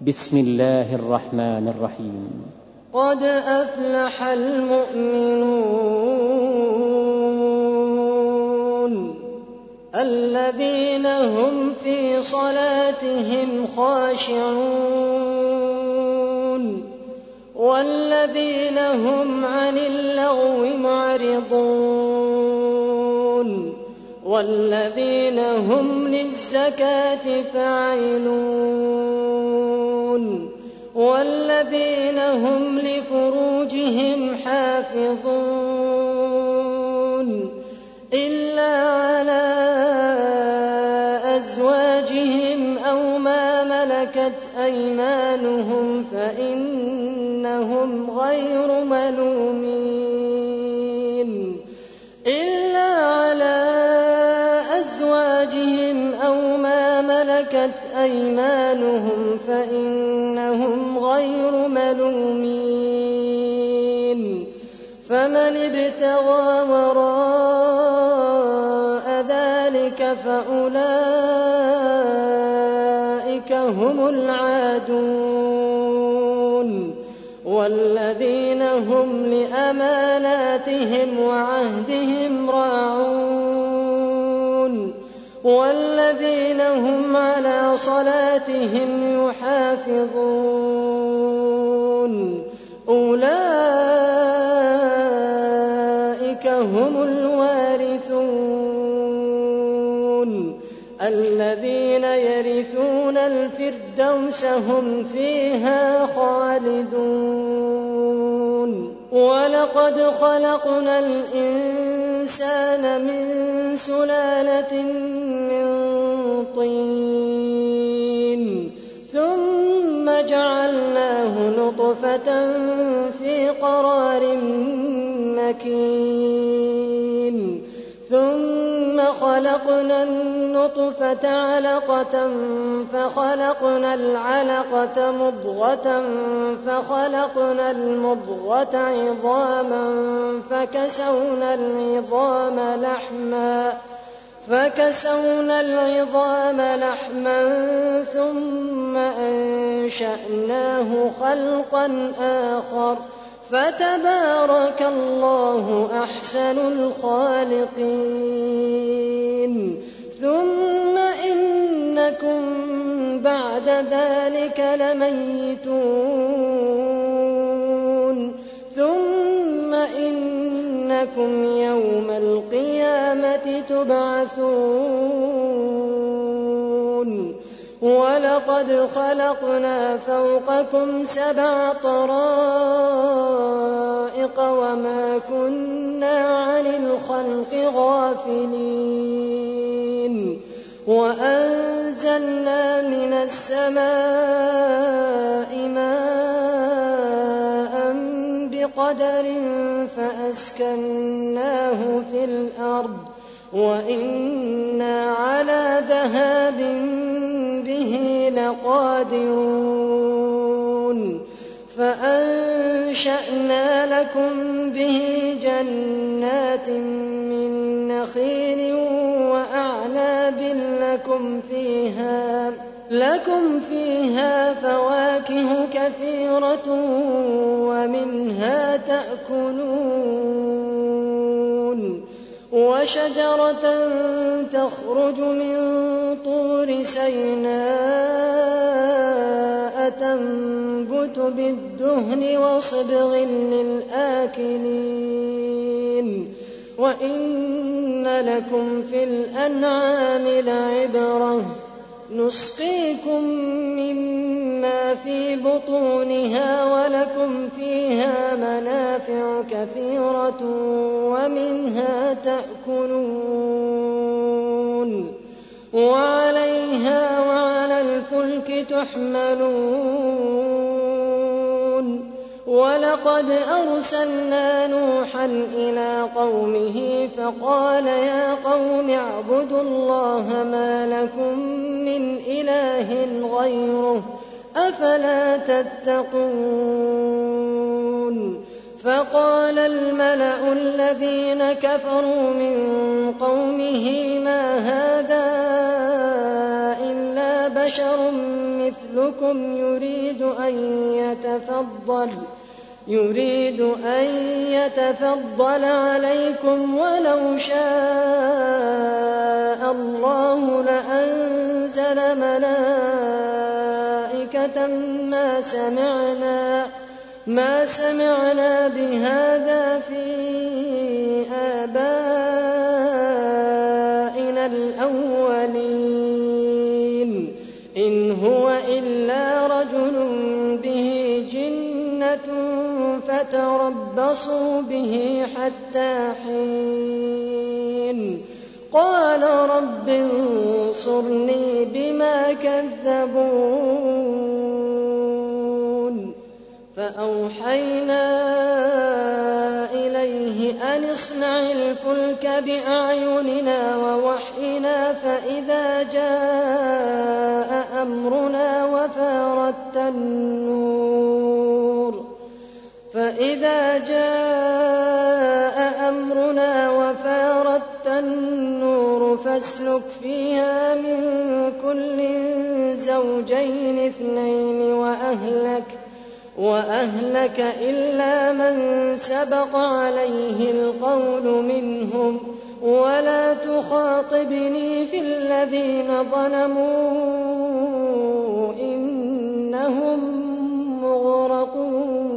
بسم الله الرحمن الرحيم. قد أفلح المؤمنون الذين هم في صلاتهم خاشعون والذين هم عن اللغو معرضون والذين هم للزكاة فاعلون والذين هم لفروجهم حافظون إلا على أزواجهم أو ما ملكت أيمانهم فإنهم غير ملومين إلا على أزواجهم أو ما ملكت أيمانهم فإنهم غير ملومين فمن ابتغى وراء ذلك فأولئك هم العادون والذين هم لأماناتهم وعهدهم راعون والذين هم على صلاتهم يحافظون أولئك هم الوارثون الذين يرثون الفردوس هم فيها خالدون ولقد خلقنا الإنسان من سلالة من طين ثم جعلناه نطفة في قرار مكين ثم خلقنا النطفة علقة فخلقنا العلقة مضغة فخلقنا المضغة عظاما فكسونا العظام لحما ثم أنشأناه خلقا آخر فتبارك الله أحسن الخالقين ثم إنكم بعد ذلك لميتون ثم إنكم يوم القيامة تبعثون ولقد خلقنا فوقكم 7 طرائق وما كنا عن الخلق غافلين وأنزلنا من السماء ماء بقدر فأسكناه في الأرض وإنا على ذهاب به لقادرون فأنشأنا لكم به جنات من نخيل وأعناب لكم فيها فواكه كثيرة ومنها تأكلون وشجرة تخرج من طور سيناء تنبت بالدهن وصبغ للآكلين وإن لكم في الأنعام لعبرة نسقيكم مما في بطونها ولكم فيها منافع كثيرة ومنها تأكلون وعليها وعلى الفلك تحملون ولقد أرسلنا نوحا إلى قومه فقال يا قوم اعبدوا الله ما لكم من إله غيره أفلا تتقون فقال الملأ الذين كفروا من قومه ما هذا إلا بشر مثلكم يريد أن يتفضل عليكم ولو شاء الله لأنزل ملائكة ما سمعنا بهذا في آبائنا الأولين إن هو إلا رجل به جنة فتربصوا به حتى حين قال رب انصرني بما كذبون فأوحينا إليه أن اصنع الفلك بأعيننا ووحينا فإذا جاء أمرنا وفارت النور فاسلك فيها من كل زوجين اثنين وأهلك إلا من سبق عليه القول منهم ولا تخاطبني في الذين ظلموا إنهم مغرقون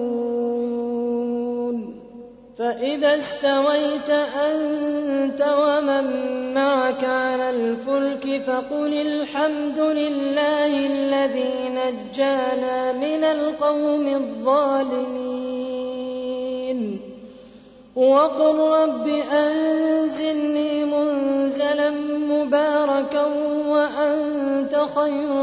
فإذا استويت أنت ومن معك على الفلك فقل الحمد لله الذي نجانا من القوم الظالمين وقل رب أنزلني منزلا مباركا وأنت خير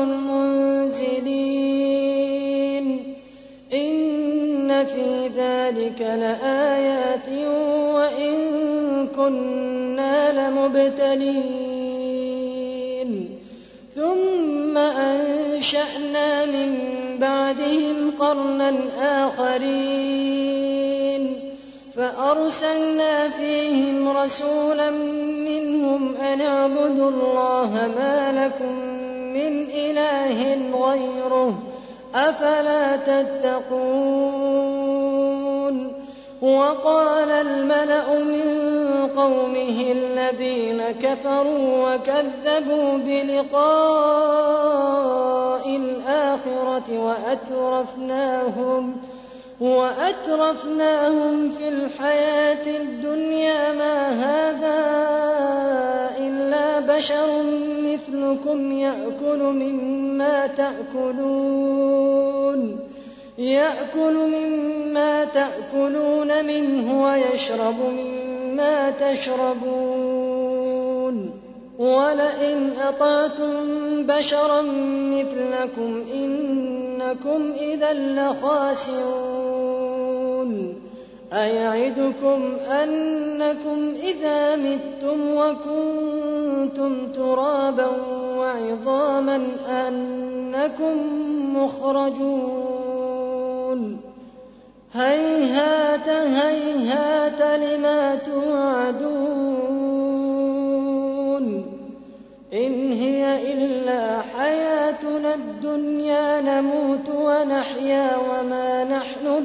المنزلين إن في ذلك لآيات وإن كنا لمبتلين ثم أنشأنا من بعدهم قرنا آخرين فأرسلنا فيهم رسولا منهم أن اعبدوا الله ما لكم من إله غيره أفلا تتقون وقال الملأ من قومه الذين كفروا وكذبوا بلقاء الآخرة وأترفناهم في الحياة الدنيا ما هذا إلا بشر مثلكم يأكل مما تأكلون منه ويشرب مما تشربون ولئن أطعتم بشرا مثلكم إنكم إذا لخاسرون أيعدكم أنكم إذا متم وكنتم ترابا وعظاما أنكم مخرجون هيهات هيهات لما توعدون إن هي إلا حياتنا الدنيا نموت ونحيا وما نحن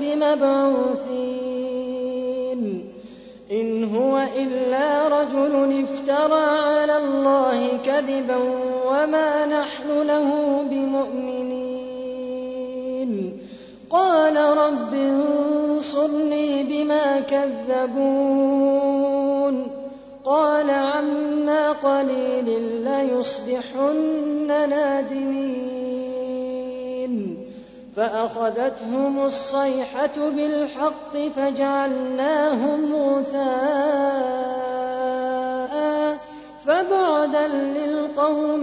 بمبعوثين إن هو إلا رجل افترى على الله كذبا وما نحن له بمؤمنين قال رب انصرني بما كذبون قال عما قليل ليصبحن نادمين فأخذتهم الصيحة بالحق فجعلناهم غثاء فبعدا للقوم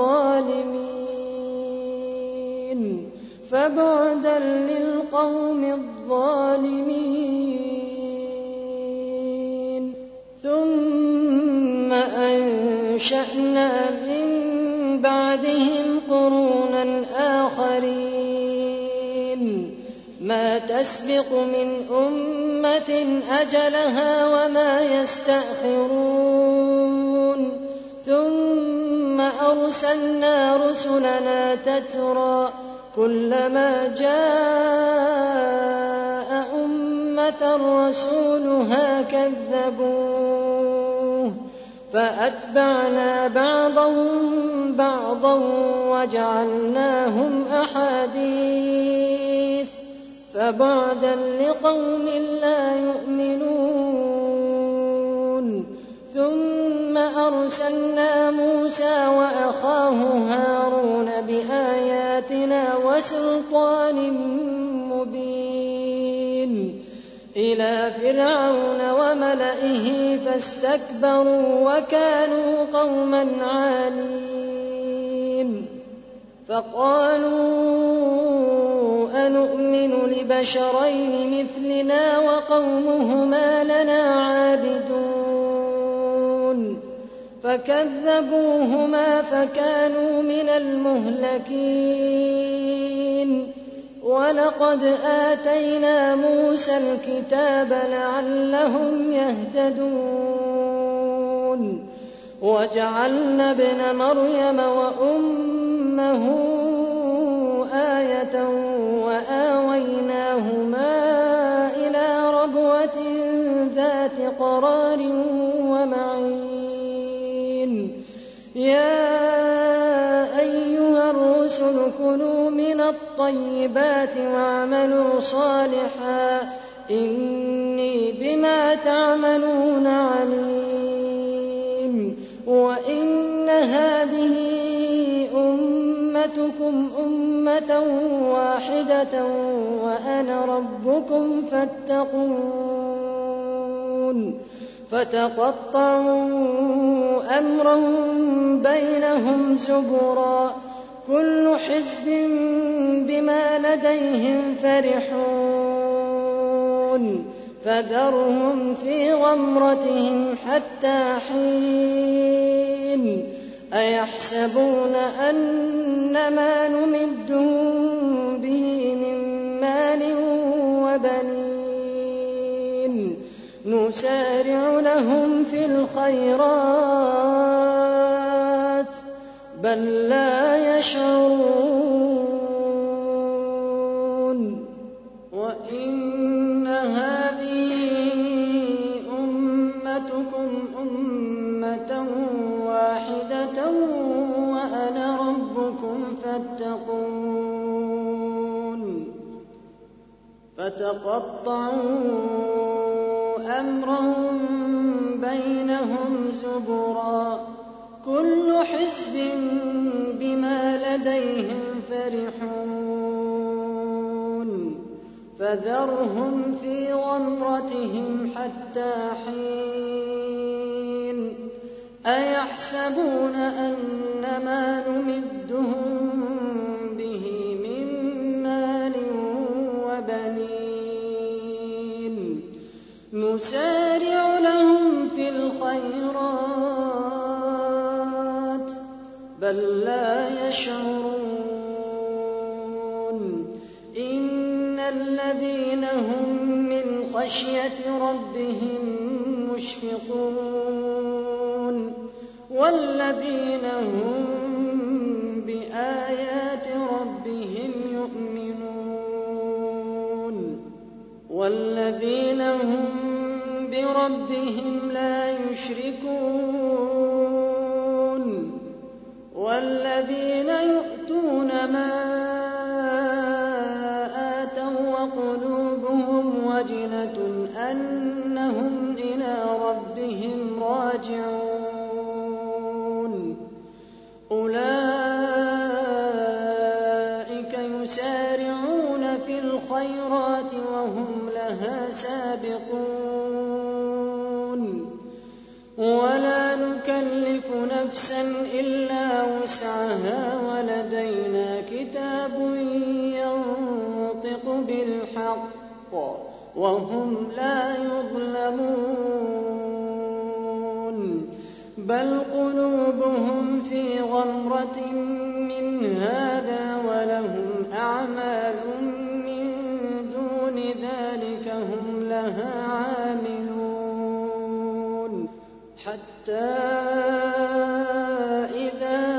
الظالمين ثم أنشأنا من بعدهم قرونا آخرين ما تسبق من أمة أجلها وما يستأخرون ثم ثم أرسلنا رسلنا تترى كلما جاء أمة رسولها كذبوه فأتبعنا بعضهم بعضا وجعلناهم أحاديث فبعدا لقوم لا يؤمنون ثم أرسلنا موسى وأخاه هارون بآياتنا وسلطان مبين إلى فرعون وملئه فاستكبروا وكانوا قوما عالين فقالوا أنؤمن لبشرين مثلنا وقومهما لنا عابدون فكذبوهما فكانوا من المهلكين ولقد آتينا موسى الكتاب لعلهم يهتدون وجعلنا ابن مريم وأمه آية وآويناهما إلى ربوة ذات قرار ومعين يا أيها الرسل كلوا من الطيبات واعملوا صالحا إني بما تعملون عليم وإن هذه أمتكم أمة واحدة وأنا ربكم فاتقون فتقطعوا أمرهم بينهم زبرا كل حزب بما لديهم فرحون فذرهم في غمرتهم حتى حين أيحسبون أن ما نمدهم به من مال وبنين نسارع لهم في الخيرات بل لا يشعرون وإن هذه أمتكم أمة واحدة وأنا ربكم فاتقون فتقطعوا أمرهم بينهم زبرا كل حزب بما لديهم فرحون فذرهم في غمرتهم حتى حين أيحسبون أن ما نمدهم به من مال وبنين نسارع لهم في الخيرات بل لا يشعرون إن الذين هم من خشية ربهم مشفقون والذين هم بآيات ربهم يؤمنون والذين هم بربهم لا يشركون والذين يؤتون ما آتوا وقلوبهم وجلة أنهم إلى ربهم راجعون أولئك يسارعون في الخيرات وهم لها سابقون ولا نكلف نفسا إلا وسعها ولدينا كتاب ينطق بالحق وهم لا يظلمون بل قلوبهم في غمرة من هذا ولهم أعمال من دون ذلك هم لها عاملون حتى إذا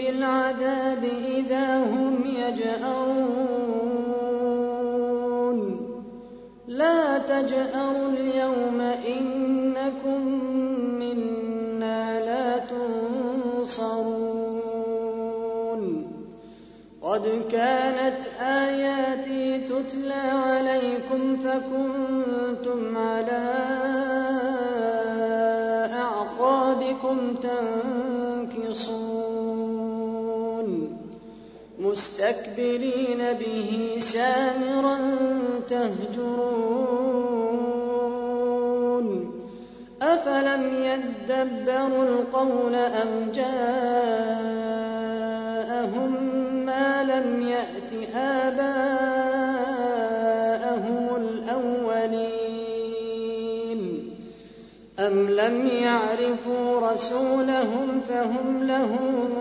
بالعذاب إذا هم يجأرون لا تجأروا اليوم إنكم منا لا تنصرون قد كانت آياتي تتلى عليكم فكنتم على أعقابكم تنكصون مستكبرين به سامرا تهجرون أفلم يدبروا القول أم جاءهم ما لم يأت آباءهم الأولين أم لم يعرفوا رسولهم فهم له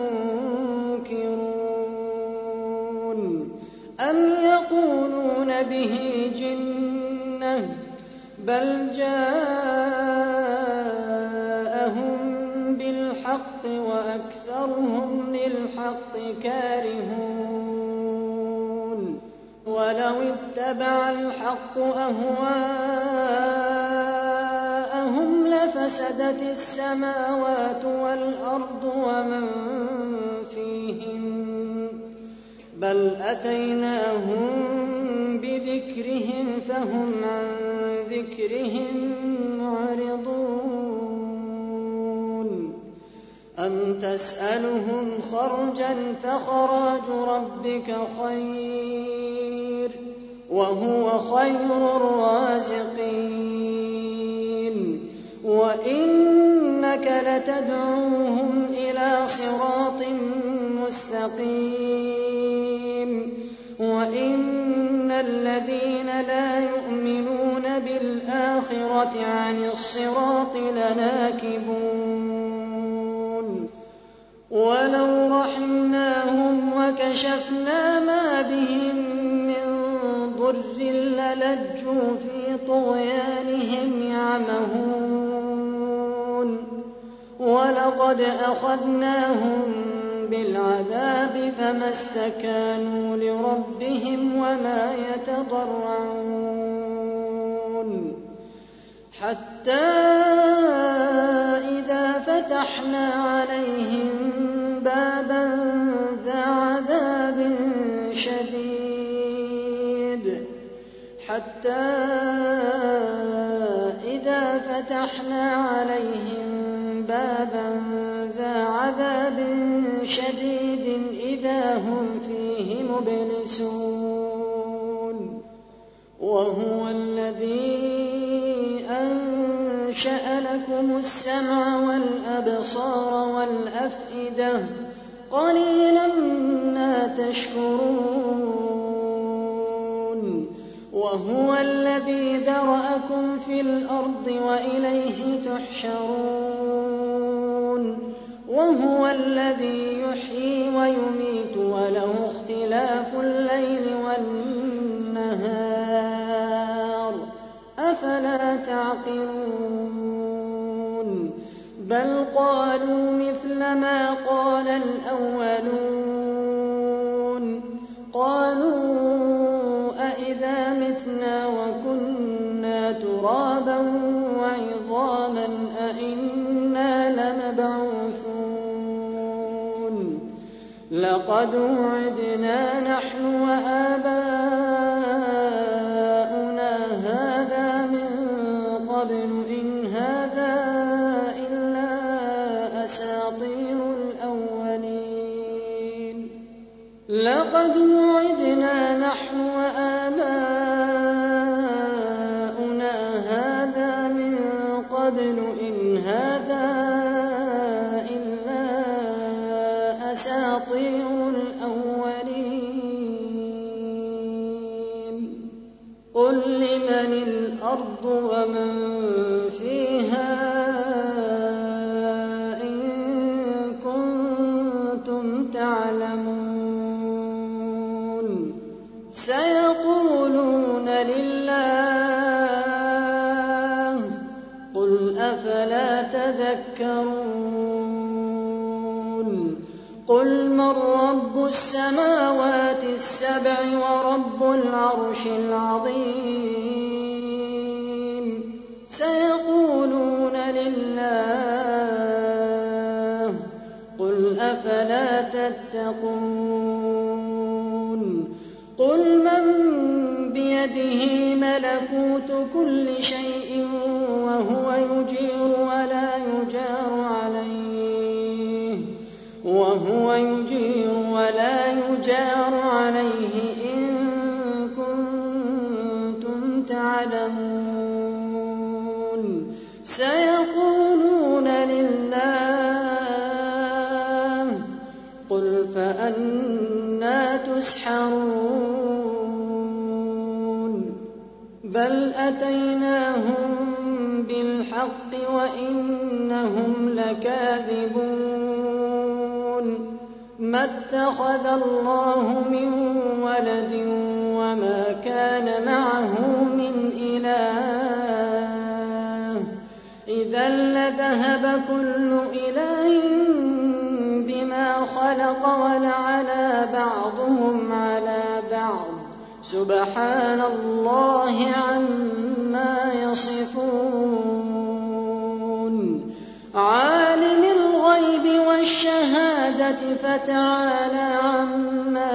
منكرون أم يقولون به جنة بل جاءهم بالحق وأكثرهم للحق كارهون ولو اتبع الحق أهواءهم لفسدت السماوات والأرض ومن فيهن بل أتيناهم بذكرهم فهم عن ذكرهم معرضون أم تسألهم خرجا فخراج ربك خير وهو خير الرازقين وإنك لتدعوهم إلى صراط مستقيم وإن الذين لا يؤمنون بالآخرة عن الصراط لناكبون ولو رحمناهم وكشفنا ما بهم من ضر للجوا في طغيانهم يعمهون ولقد أخذناهم بالعذاب فما استكانوا لربهم وما يتضرعون حتى إذا فتحنا عليهم بابا ذا عذاب شديد إذا هم فيه مبلسون وهو الذي أنشأ لكم السمع والأبصار والأفئدة قليلا ما تشكرون وهو الذي ذرأكم في الأرض وإليه تحشرون وهو الذي يحيي ويميت وله اختلاف الليل والنهار أفلا تعقلون بل قالوا مثل ما قال الأولون قالوا أئذا متنا وكنا ترابا وعظاما أئنا لمبعوثون لقد وعدنا نحن وآباؤنا هذا من قبل إن هذا إلا أساطير الأولين لقد وعدنا نحن وآباؤنا هذا من قبل إن هذا إلا أساطير الأولين قل لمن الأرض ومن فيها إن كنتم تعلمون سيقولون لله قل أفلا تذكرون قل من رب السماوات السبع ورب العرش العظيم سيقولون لله قل أفلا تتقون قل من بيده ملكوت كل شيء وهو يجير ولا يجار عليه إن كنتم تعلمون سيقولون لله قل فأنى تسحرون بل أتيناهم بالحق وإنهم لكاذبون ما اتخذ الله من ولد وما كان معه من إله إذا لذهب كل إله بما خلق ولعلى بعضهم على بعض سبحان الله عما يصفون عالم الغيب والشهادة فتعالى عما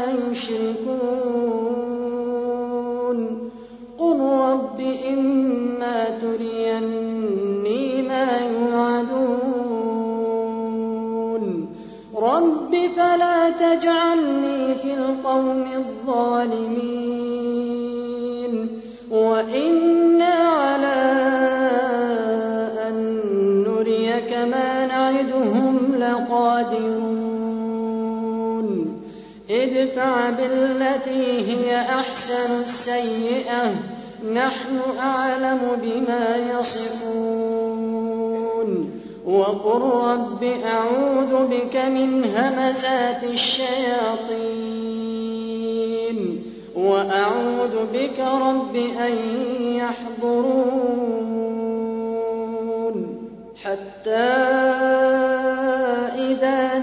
يشركون قل رب إما تريني ما يوعدون رب فلا تجعلني في القوم الظالمين وإنا على أن نريك ما نعدهم لقادرون ادفع بالتي هي أحسن السيئة نحن أعلم بما يصفون وقل رب أعوذ بك من همزات الشياطين وأعوذ بك رب أن يحضرون حتى إذا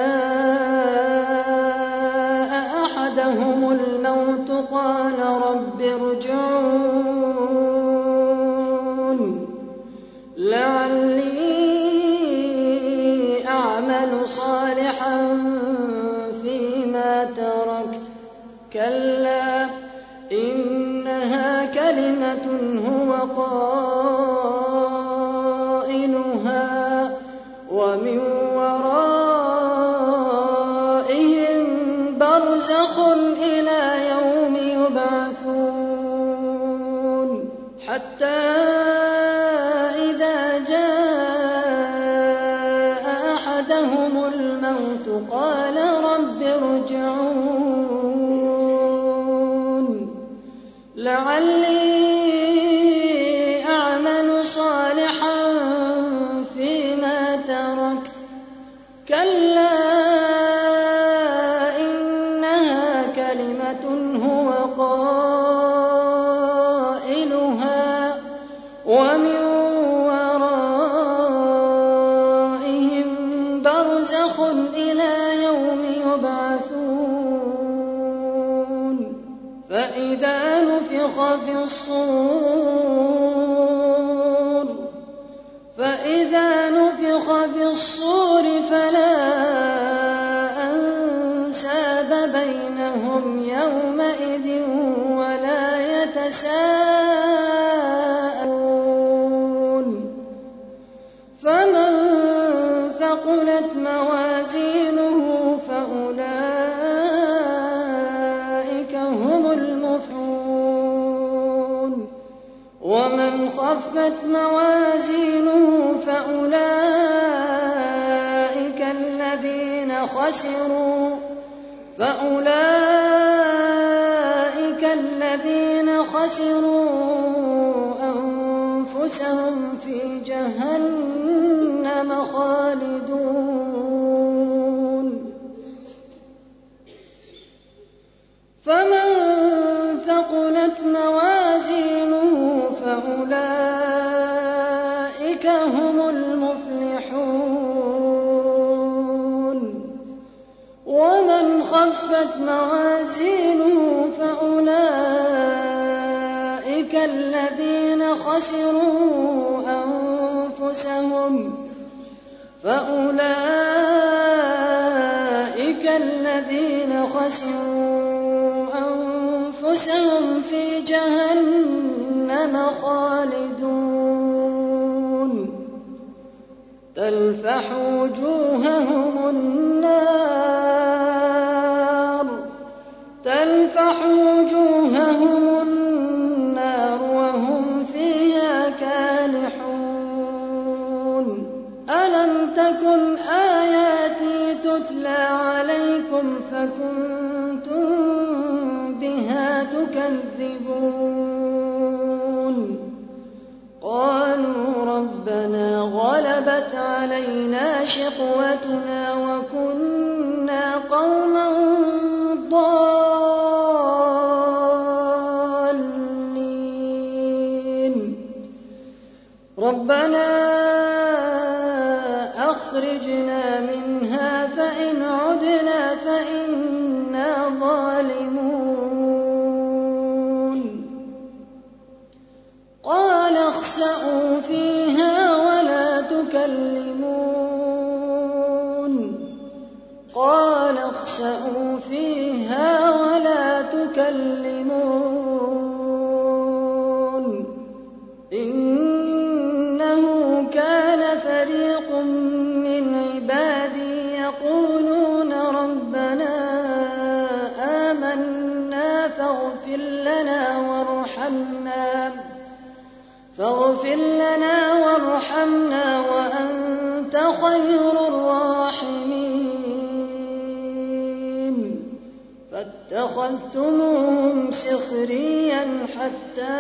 جاء أحدهم الموت قال رب ارجعون لعلي أعمل صالحا فيما تركت كلا إنها كلمة هو قائلها ومن ورائهم برزخ إلى يوم يبعثون حتى إذا جاء أحدهم الموت قال رب ارجعون لعلي أعمل صالحا فيما تركت كلا إنها كلمة هو قائلها ومن ورائهم برزخ إلى يوم يبعثون فإذا نفخ في الصور فلا أنساب بينهم يومئذ ولا يتساءلون فمن ثقلت موازينه فأولئك هم المفلحون ومن خفت موازينه فأولئك الذين خسروا أنفسهم في جهنم خالدون فمن ثقلت موازينه فأولئك هم المفلحون ومن خفت موازينه فأولئك الذين خسروا أنفسهم في جهنم خالدون تلفح وجوههم النار وهم فيها كالحون ألم تكن آياتي تتلى عليكم فكنتم بها تكذبون قالوا ربنا غلبت علينا شقوتنا وكنا قوما ضالين ربنا أخرجنا منها فإن عدنا فإنا ظالمون قال اخسئوا فيها ولا تكلمون إنه كان فريق من عبادي يقولون ربنا آمنا فاغفر لنا وارحمنا وأنت خير الراحمين فاتخذتموهم سخريا حتى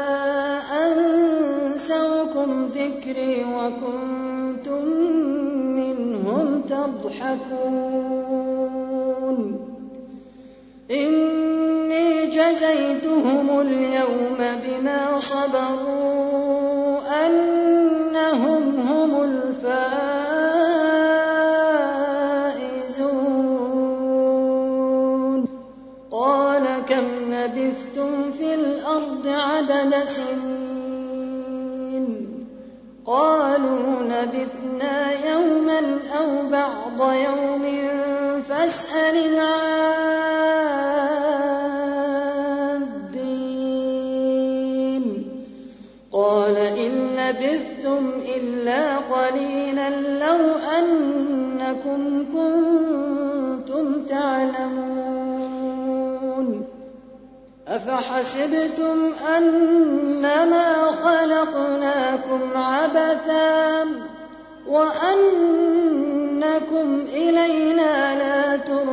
أنسوكم ذكري وكنتم منهم تضحكون إني جزيتهم اليوم بما صبروا أنهم هم الفائزون قال كم لبثتم في الأرض عدد سنين قالوا لبثنا يوما أو بعض يوم فاسأل العادين قال إن لبثتم إلا قليلا لو أنكم كنتم تعلمون أفحسبتم أنما خلقناكم عبثا وأنكم إلينا لا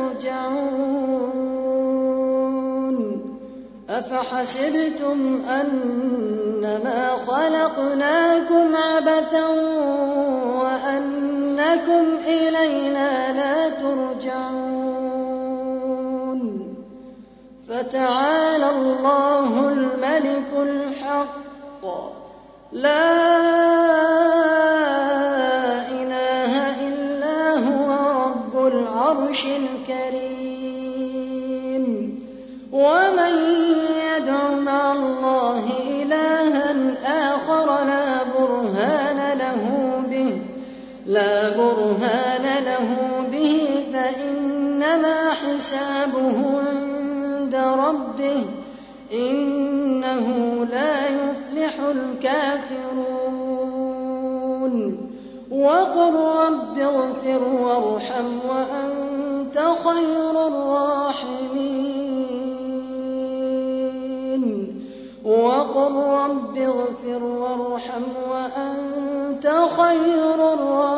ترجعون أفحسبتم أنما خلقناكم عبثا وأنكم إلينا لا ترجعون فتعالى الله الملك الحق لا إله إلا هو رب العرش الكريم ومن يدع مع الله إلها آخر لا برهان له به فإنما حسابه عند ربه إنه لا يفلح الكافرون وقل رب اغفر وارحم وأنت خير الراحمين وقل رب اغفر وارحم وأنت خير الراحمين